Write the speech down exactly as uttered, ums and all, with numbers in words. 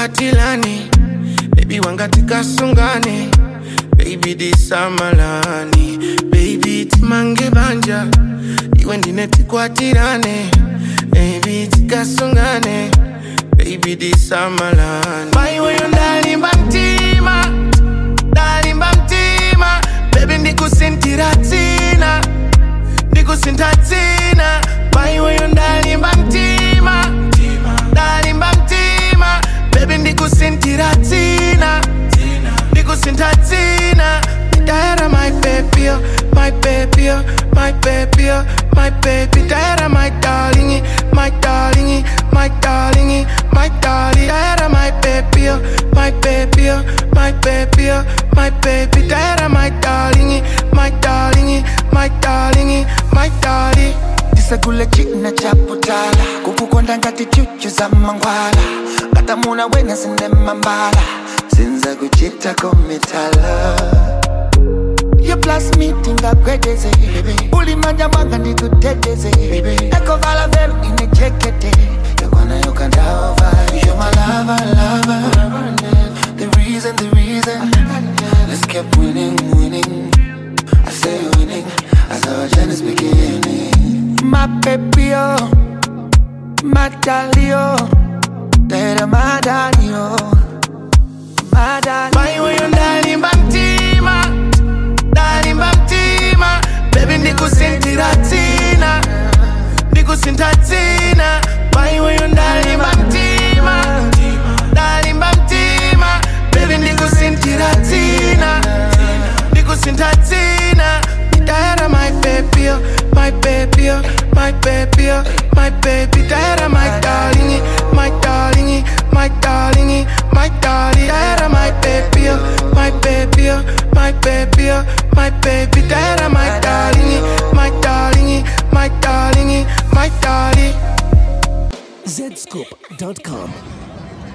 tikwatilani. Baby wangatika sungane. Baby disamalani. Baby timange banja. Iwe ndine tikwatilane. Baby tikasungane. Baby disamalani. My way on dali mbantima. Dali mbantima. Baby ndikusintiratina. Ndikusintiratina. My way on dali mbantima. Dali mbantima. Baby ndikusintiratina. Ndikusintiratina. Diara my baby, my baby, my baby, my baby. Diara my darling, my darling, my darling, my darling. Diara my baby, my baby, my baby, my baby. Diara my darling, my darling, my darling, my darling. Disagule china chaputala, kukukonda ngati chuchu za mangwala. Katamuna wena sine mambala, sinza kuchita komitala. You plus me tinga kwedeze Uli manja mwanga ndi kutedeze Eko vala veru ine chekete Yokwana yokanda over. You're my lover, lover. The reason, the reason Let's keep winning, winning. I say winning As our journey's beginning. My baby, oh my darling, oh Dere my darling, oh my darling. My way on darling bantima. Darling bantima. Baby ndikusintiratina. Ndikusintiratina. My way on darling bantima. Darling bantima. Baby ndikusintiratina. Ndikusintiratina. Diara my baby, my baby, my baby, my baby. Diara my darling, my darling, my darling, my darling. Diara my baby, my baby, my baby, my baby. Diara my darling, my darling, my darling, my darling. zscoop dot com